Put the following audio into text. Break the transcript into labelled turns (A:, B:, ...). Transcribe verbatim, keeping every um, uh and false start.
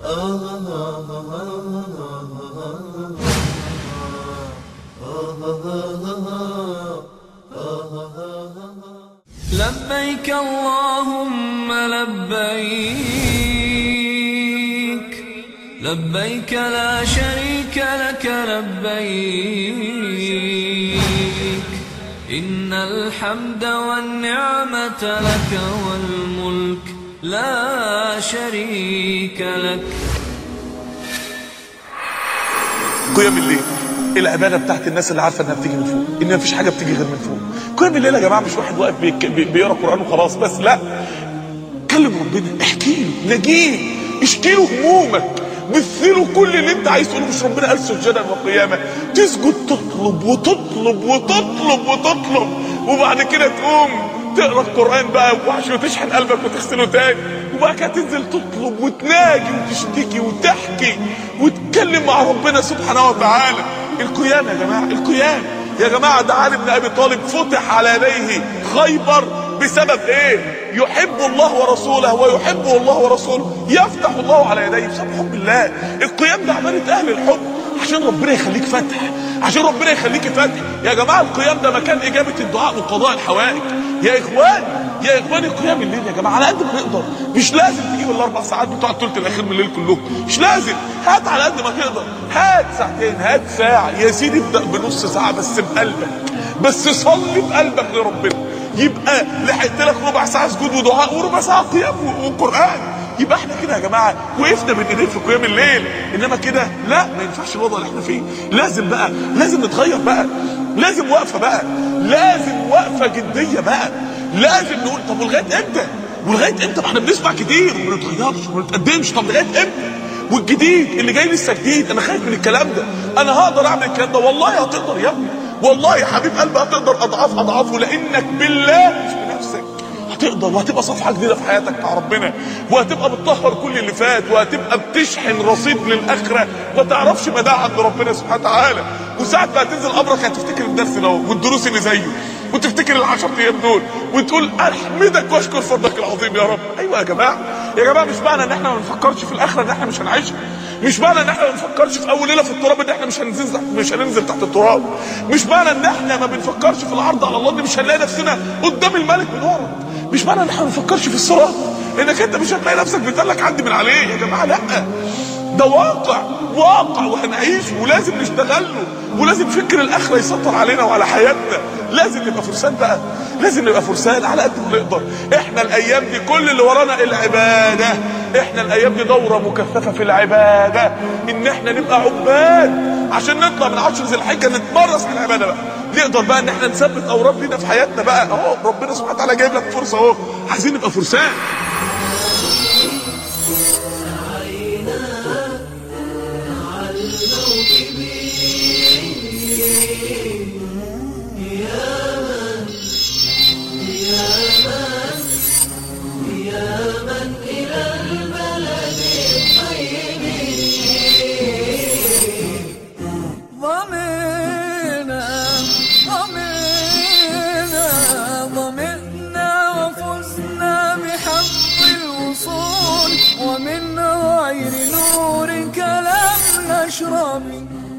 A: لبيك اللهم لبيك، لبيك لا شريك لك لبيك، إن الحمد والنعمة لك والملك لا شريك لك.
B: قيام الليل العباده بتاعت الناس اللي عارفه انها بتيجي من فوق، ان مفيش حاجه بتيجي غير من فوق. قيام الليل يا جماعه مش واحد واقف بيقرا قران وخلاص بس، لا، كلم ربنا، احكي له، نجيه، اشكي له همومك، مثله كل اللي انت عايز تقوله. مش ربنا قال سجدا وقياما؟ تسجد تطلب وتطلب وتطلب وتطلب، وبعد كده تقوم تقرا القران بقى وعشان تشحن قلبك وتغسله تاني، وبعد كده تنزل تطلب وتناجي وتشتكي وتحكي وتتكلم مع ربنا سبحانه وتعالى. القيام يا جماعه، القيام يا جماعه. ده علي بن ابي طالب فتح على يديه خيبر بسبب ايه؟ يحب الله ورسوله ويحبه الله ورسوله، يفتح الله على يديه بسبب حب الله. القيام ده عباده اهل الحب، عشان ربنا يخليك فتح، عشان ربنا يخليك فتح يا جماعه. القيام ده مكان اجابه الدعاء وقضاء الحوائج يا اخوان، يا اخواني. قيام الليل يا جماعه على قد ما نقدر، مش لازم تجيب الاربع ساعات بتوع الثلث الاخير من الليل كلهم، مش لازم. هات على قد ما تقدر، هات ساعتين، هات ساعه يا سيدي، ابدا بنص ساعه بس بقلبك، بس صلي بقلبك لربنا، يبقى لحقت لك ربع ساعه سجود ودعاء وربع ساعه قيام وقران. يبقى احنا كده يا جماعه وقفنا بين ايدين في قيام الليل. انما كده لا، ما ينفعش الوضع اللي احنا فيه. لازم بقى، لازم نتغير بقى، لازم وقفه بقى، لازم وقفه جديه بقى. لازم نقول طب ولغايه امتى؟ ولغايه امتى؟ ما احنا بنسمع كتير وما بنتغيرش وما بنتقدمش. طب لغايه امتى؟ والجديد اللي جاي لسه جديد، انا خايف من الكلام ده. انا هقدر اعمل الكلام ده؟ والله هتقدر يا ابني، والله يا حبيب قلبي هتقدر اضعاف اضعافه، لانك بالله مش بنفسك. هتقدر، وهتبقى صفحه جديده في حياتك مع ربنا، وهتبقى بتطهر كل اللي فات، وهتبقى بتشحن رصيد للاخره ما تعرفش مداها عند ربنا سبحانه وتعالى. وساعه ما هتنزل قبرك هتفتكر الدرس ده والدروس اللي زيه، وتفتكر العشر ايام دول، وتقول احمدك واشكر فضلك العظيم يا رب. ايوه يا جماعه، يا جماعه مش معنى ان احنا ما بنفكرش في الاخره ان احنا مش هنعيشها. مش معنى ان احنا ما بنفكرش في اول ليله في التراب ان احنا مش هننزل تحت، مش هننزل تحت التراب. مش معنى ان احنا ما بنفكرش في العرض على الله ان مش هنلاقي نفسنا قدام الملك بنعرض. مش معنى ان احنا ما بنفكرش في الصراط انك انت مش هتلاقي نفسك بتقلك عدي من عليه. يا جماعه لا، ده واقع، واقع وهنعيشه ولازم نشتغله، ولازم فكر الاخره يسيطر علينا وعلى حياتنا. لازم نبقى فرسان بقى، لازم نبقى فرسان على قد ما نقدر. احنا الايام دي كل اللي ورانا العباده، احنا الايام دي دوره مكثفه في العباده، ان احنا نبقى عباد عشان نطلع من عشر ذي الحجه نتمرس في العباده بقى، نقدر بقى ان احنا نثبت اوراد لينا في حياتنا بقى. اهو ربنا سبحانه وتعالى جايب لك فرصه اهو، عايزين نبقى فرسان.
A: ومن غير نورك لم نشرب.